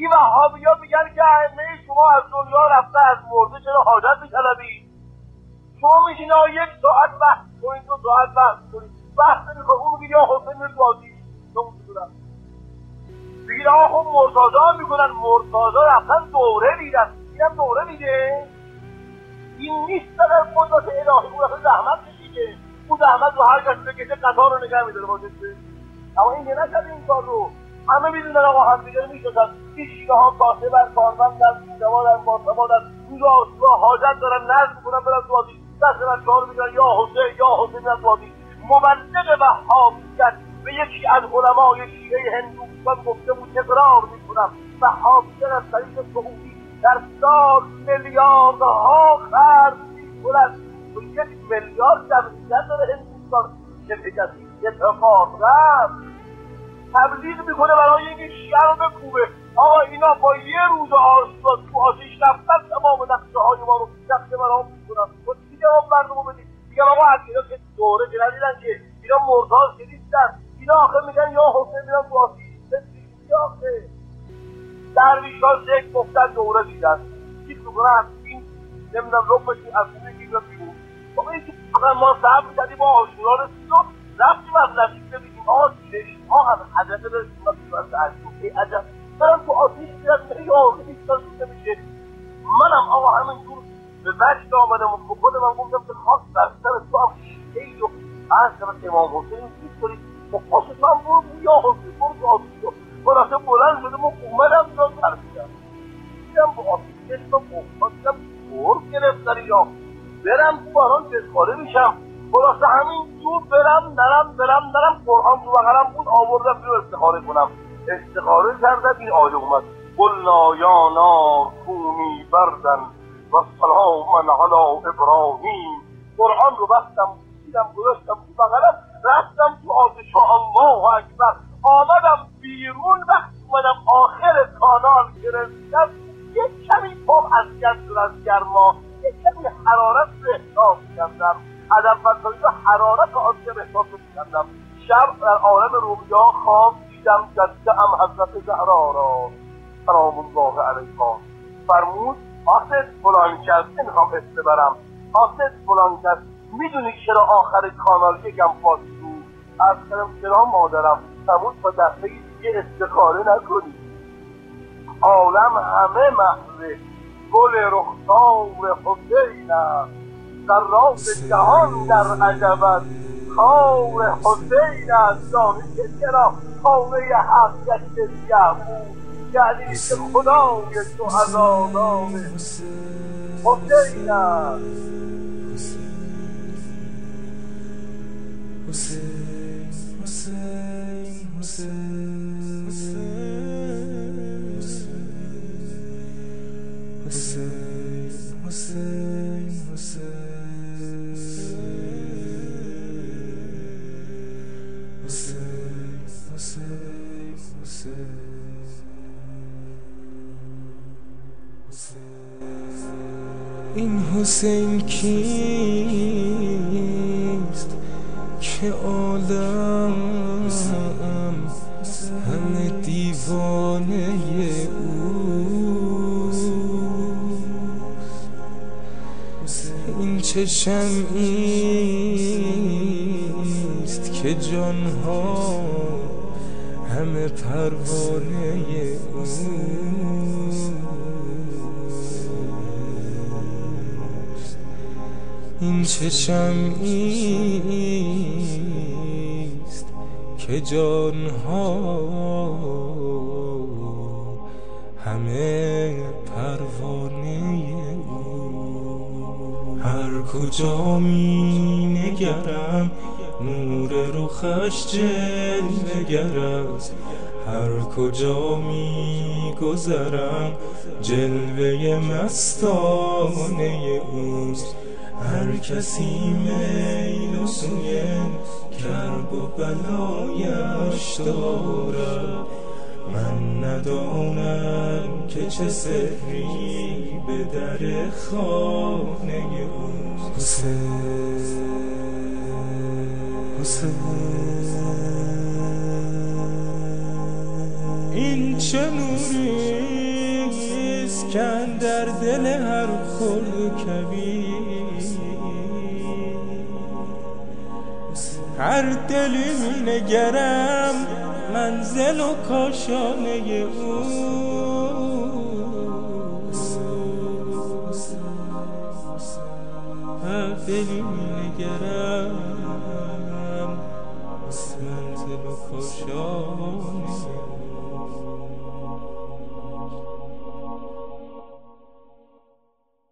این وهابی‌ها میگن که ائمه شما از دنیا رفته، از مرده چرا حاجت می‌طلبید؟ شما میشین یک ساعت بحث کنید، 2 ساعت بحث کنید، بحث نمی‌کنید. اون میگه یا حسین میره تو آتیش، میگه آقا خب مرتضی هم میکنن، مرتضی رفتن دوره دیدن، اینم دوره میده. این نیست در قدرت الهی، اون رفته زحمت کشیده، اون زحمت رو هر کسی بکشه قطار رو نگه میداره باشه. اما این یه نکرده این کار رو. همه میدونن آقا همدیگه میشناسن، این شیعه ها کاسبن، کارمندن، سینمادن، ماسبادن، روز آسورا حاجت دارن، نظر میکنن برن تو آتیش، دست بچه ها رو میگن یا حسین یا حسین میرن تو آتیش. مبلغ وهابیت به یکی از علمای شیعه هندوستان گفته بود اقرار میکنم وهابیت از طریق سعودی در سال میلیاردها خرج میکند و 1 میلیارد جمعیت داره هندوستان که به کسی اتفاق رفت تبلیغ میکنه برای اینکه شیعه رو بکوبه. آقا اینا با یه روز آسورا تو آتیش رفتن تمام نقشه های ما رو نقشه برام میکنن. و چی جواب مردم رو بدید؟ میگن آقا از اینا که دوره که ندیدن که اینا مرتاز که نیستن، اینا آخه میگن یا حسین میرن تو آتیش. چی آخه درویش ها ذکر گفتن دوره دیدن چیز میکنن این نمیدونم رو بشین از اون میگیرن بیرون. آقا این که ما صبر کردیم با آشورا رسید و رفتیم از نزدیک ببینیم آقا چشم‌ها از عجبه برسیم و بیرون از تعجب عجب برم تو آتیش میرن یا نیستان شده میشه. منم آقا همینجور به وجد آمدم و بکنه من گفتم که خاص برسر تو هم شیعی و از طرف امام حسین چیز کنید و پاسش من برو یا حسین برو تو آتیش و خلاصه بلند شدم و اومدم تا ترسیدم دیدم با آتیش کشم و دیدم بور گرفتن یا برم تو باران بسخاره میشم. خلاصه همینجور برم نرم قرآن تو بغلم بود آوردم بیرو استخاره کنم. استخاره کردم این آیه اومد قلنا یا نار کونی بردن و سلاما علی ابراهیم. قرآن رو بستم دیدم گذاشتم تو بغلم رفتم تو آتش. الله اکبر. آمدم بیرون وقتی اومدم آخر کانال گرفتم یک کمی پام از گرد از گرما یک کمی حرارت رو احساس کردم. عدم فتاریده حرارت آتش رو احساس کردم. شب در عالم رویا خواب دیدم جده ام حضرت زهرا را سلام الله علیها فرمود آسد فلان کس نمیخوام اسم برم آسد فلان کس میدونی چرا آخر کانال یکم پاس بود؟ از کردم چرا مادرم؟ فرمود تا دفعه دیگه استخاره نکنی عالم همه محوه گل رخسار حسین است در راز جهان در عجبت خار حسین است. دانی که چرا خانه حق گشته سیه بود یعنی که خدای تو عزادار حسین است. این حسین کیست که عالم همه دیوانه اوست؟ این چه شمعیست که جانها همه پروانه اوست؟ این چه شمعیست که جانها همه پروانه او. هر کجا می نگرم نور رخش جلوه است، هر کجا می گذرم جلوه مستانه اوست. هر کسی میل و سوی کرب و بلایش دارد، من ندانم که چه سری به در خانه اوست. حسین این چه نوریست که در دل هر خرد و کبیر هر دلی می نگرم منزل و کاشانه او هر دلی می نگرم